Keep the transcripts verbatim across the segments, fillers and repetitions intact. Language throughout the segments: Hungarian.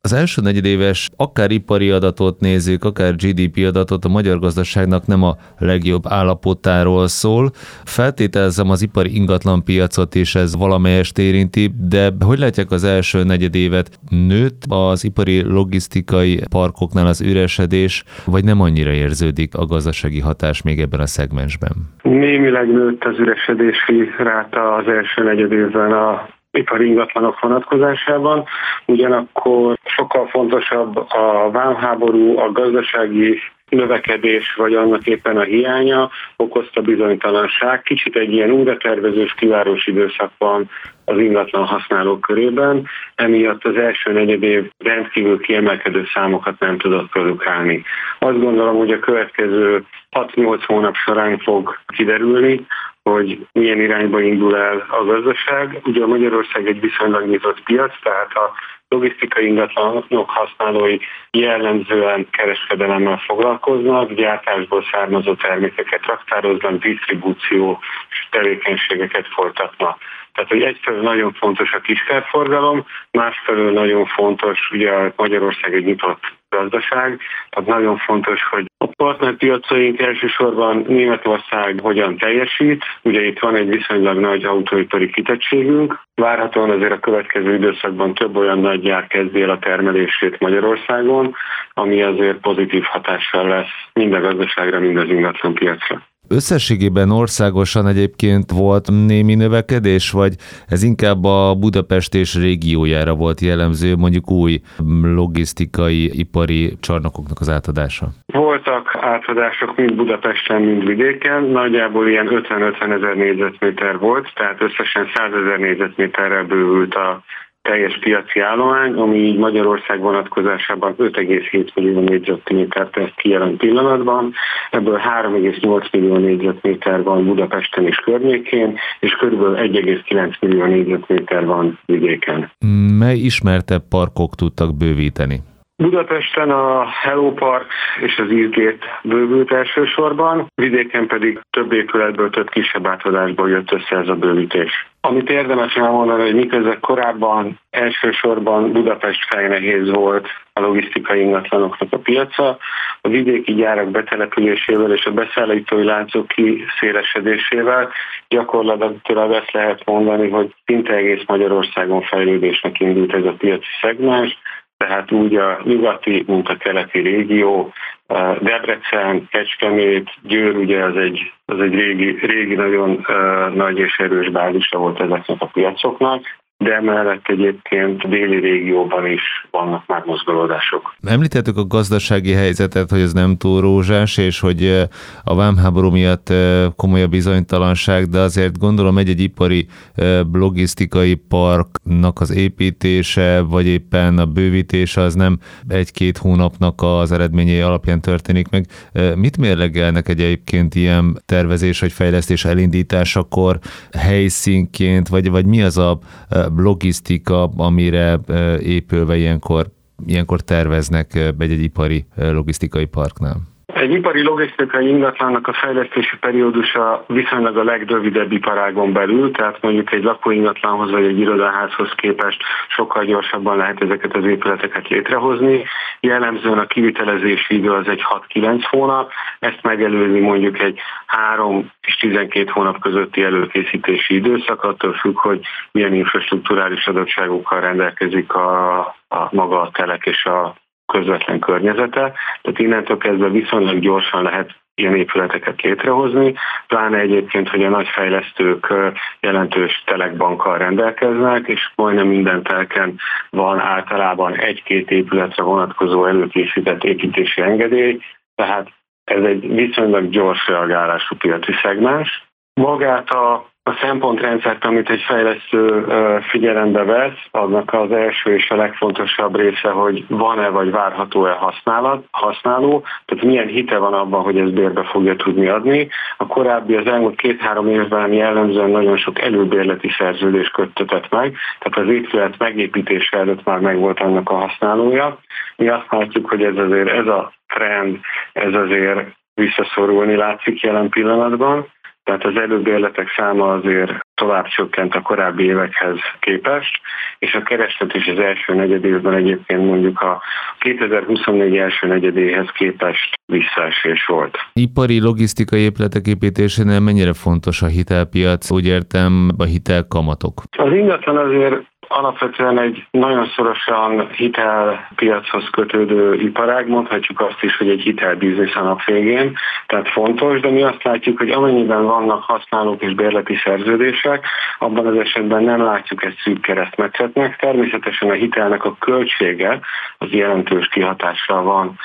az első negyedéves akár ipari adatot nézzük, akár gé dé pé adatot, a magyar gazdaságnak nem a legjobb állapotáról szól. Feltételezem az ipari ingatlanpiacot is ez valamelyest érinti, de hogy látják az első negyedévet? Nőtt az ipari logisztikai parkoknál az üresedés, vagy nem annyira érződik a gazdasági hatás még ebben a szegmensben? Némileg nőtt az üresedési ráta az első negyedévben a ipari ingatlanok vonatkozásában, ugyanakkor sokkal fontosabb a vámháború, a gazdasági növekedés, vagy annak éppen a hiánya okozta bizonytalanság. Kicsit egy ilyen újratervezős, kivárós időszak van az ingatlan használók körében, emiatt az első negyedév rendkívül kiemelkedő számokat nem tudott produkálni. Azt gondolom, hogy a következő hat-nyolc hónap során fog kiderülni, hogy milyen irányba indul el a gazdaság. Ugye Magyarország egy viszonylag nyitott piac, tehát a logisztikai ingatlanok használói jellemzően kereskedelemmel foglalkoznak, gyártásból származó termékeket raktároznak, disztribúciós tevékenységeket folytatnak. Tehát, hogy egyfelől nagyon fontos a kiskerforgalom, másfelől nagyon fontos, ugye Magyarország egy nyitott gazdaság, tehát nagyon fontos, hogy a partnerpiacaink elsősorban Németország hogyan teljesít, ugye itt van egy viszonylag nagy autóipari kitettségünk, várhatóan azért a következő időszakban több olyan nagy gyár kezdi el a termelését Magyarországon, ami azért pozitív hatással lesz mind a gazdaságra, mind az ingatlanpiacra. Összességében országosan egyébként volt némi növekedés, vagy ez inkább a Budapest és régiójára volt jellemző, mondjuk új logisztikai, ipari csarnokoknak az átadása? Voltak átadások mind Budapesten, mind vidéken, nagyjából ilyen ötven-ötven ezer négyzetméter volt, tehát összesen százezer négyzetméterrel bővült a teljes piaci állomány, ami így Magyarország vonatkozásában öt egész hét millió négyzetmétert tesz ki jelen pillanatban, ebből három egész nyolc millió négyzetméter van Budapesten és környékén, és körülbelül egy egész kilenc millió négyzetméter van vidéken. Mely ismertebb parkok tudtak bővíteni? Budapesten a Hello Park és az Eastgate bővült elsősorban, vidéken pedig több épületből, több kisebb átadásból jött össze ez a bővítés. Amit érdemes elmondani, hogy miközben korábban elsősorban Budapest fejnehéz volt a logisztikai ingatlanoknak a piaca, a vidéki gyárak betelepülésével és a beszállítói láncok kiszélesedésével gyakorlatilag azt lehet mondani, hogy szinte egész Magyarországon fejlődésnek indult ez a piaci szegmens, tehát úgy a nyugati, mint a keleti régió, Debrecen, Kecskemét, Győr, ugye az egy, az egy régi, régi nagyon uh, nagy és erős bázisa volt ezeknek a piacoknak, de emellett egyébként déli régióban is vannak már mozgolódások. Említettük a gazdasági helyzetet, hogy ez nem túl rózsás, és hogy a vámháború miatt komoly a bizonytalanság, de azért gondolom egy-egy ipari logisztikai parknak az építése, vagy éppen a bővítése az nem egy-két hónapnak az eredményei alapján történik meg. Mit mérlegelnek egyébként ilyen tervezés vagy fejlesztés elindításakor helyszínként, vagy, vagy mi az a logisztika, amire épülve ilyenkor, ilyenkor terveznek egy-egy ipari logisztikai parknál? Egy ipari logisztikai ingatlannak a fejlesztési periódusa viszonylag a legrövidebb iparágon belül, tehát mondjuk egy lakóingatlanhoz vagy egy irodaházhoz képest sokkal gyorsabban lehet ezeket az épületeket létrehozni. Jellemzően a kivitelezési idő az egy hat-kilenc hónap, ezt megelőzi mondjuk egy három és tizenkét hónap közötti előkészítési időszak, attól függ, hogy milyen infrastrukturális adottságokkal rendelkezik a, a maga a telek és a közvetlen környezete, tehát innentől kezdve viszonylag gyorsan lehet ilyen épületeket létrehozni, pláne egyébként, hogy a nagy fejlesztők jelentős telekbankkal rendelkeznek, és majdnem minden telken van általában egy-két épületre vonatkozó előkészített építési engedély, tehát ez egy viszonylag gyors reagálású piaci szegmens. Magát a A szempontrendszert, amit egy fejlesztő figyelembe vesz, annak az első és a legfontosabb része, hogy van-e vagy várható-e használat, használó, tehát milyen hite van abban, hogy ez bérbe fogja tudni adni. A korábbi, az elmúlt két-három évben jellemzően nagyon sok előbérleti szerződés köttetett meg, tehát az épület megépítése előtt már megvolt annak a használója. Mi azt látjuk, hogy ez azért ez a trend, ez azért visszaszorulni látszik jelen pillanatban. tehát az előbérletek száma azért tovább csökkent a korábbi évekhez képest, és a kereslet is az első negyedévben egyébként mondjuk a kétezer-huszonnégy első negyedéhez képest visszaesés volt. Ipari logisztikai épületek építésénél mennyire fontos a hitelpiac, úgy értem a hitelkamatok? Az ingatlan azért alapvetően egy nagyon szorosan hitelpiachoz kötődő iparág, mondhatjuk azt is, hogy egy hitelbiznisz a nap végén, tehát fontos, de mi azt látjuk, hogy amennyiben vannak használók és bérleti szerződések, abban az esetben nem látjuk ezt szűk keresztmetszetnek. Természetesen a hitelnek a költsége az jelentős kihatással van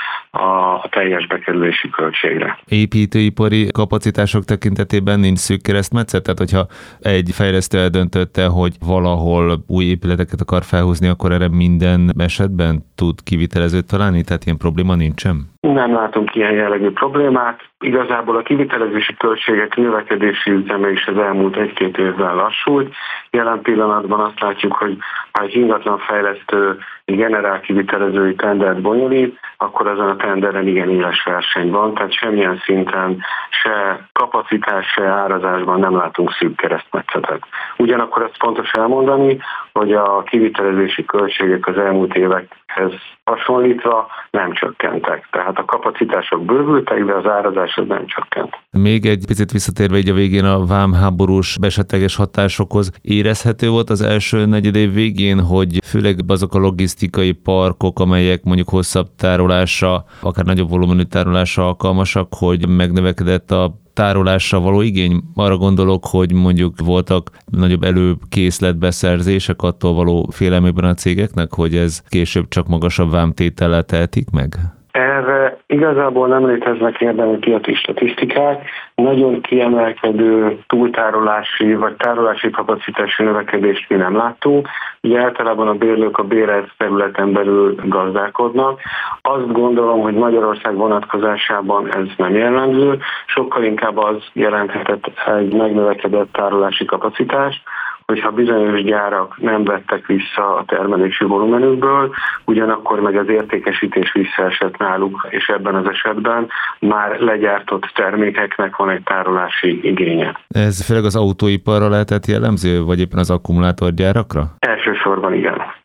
a teljes bekerülési költségre. Építőipari kapacitások tekintetében nincs szűk keresztmetszet? Tehát, hogyha egy fejlesztő eldöntötte, hogy valahol új épületeket akar felhúzni, akkor erre minden esetben tud kivitelezőt találni? Tehát ilyen probléma nincsen? Nem látunk ilyen jellegű problémát. Igazából a kivitelezési költségek növekedési üzeme is az elmúlt egy-két évben lassult. Jelen pillanatban azt látjuk, hogy ha egy ingatlanfejlesztő egy generál kivitelezői tendert bonyolít, akkor azon a tenderen igen éles verseny van, tehát semmilyen szinten se kapacitás, se árazásban nem látunk szűk keresztmetszetet. Ugyanakkor ezt fontos elmondani, hogy a kivitelezési költségek az elmúlt évekhez hasonlítva nem csökkentek. Tehát a kapacitások bővültek, de az árazás az nem csökkent. Még egy picit visszatérve így a végén a vámháborús esetleges hatásokhoz, érezhető volt az első negyedév végén, hogy főleg azok a logisztikai parkok, amelyek mondjuk hosszabb tárolásra, akár nagyobb volumenű tárolásra alkalmasak, hogy megnövekedett a tárolásra való igény. Arra gondolok, hogy mondjuk voltak nagyobb előkészletbeszerzések attól való félelmében a cégeknek, hogy ez később csak magasabb vámtétellel tehetik meg? Erre igazából nem léteznek érdemi piaci statisztikák. Nagyon kiemelkedő túltárolási vagy tárolási kapacitási növekedést mi nem láttunk. Ugye általában a bérlők a bérelt területen belül gazdálkodnak. Azt gondolom, hogy Magyarország vonatkozásában ez nem jellemző. Sokkal inkább az jelenthetett egy megnövekedett tárolási kapacitást, hogyha bizonyos gyárak nem vettek vissza a termelési volumenükből, ugyanakkor meg az értékesítés visszaesett náluk, és ebben az esetben már legyártott termékeknek van egy tárolási igénye. Ez főleg az autóiparra lehetett jellemző, vagy éppen az akkumulátorgyárakra? Elsősorban igen.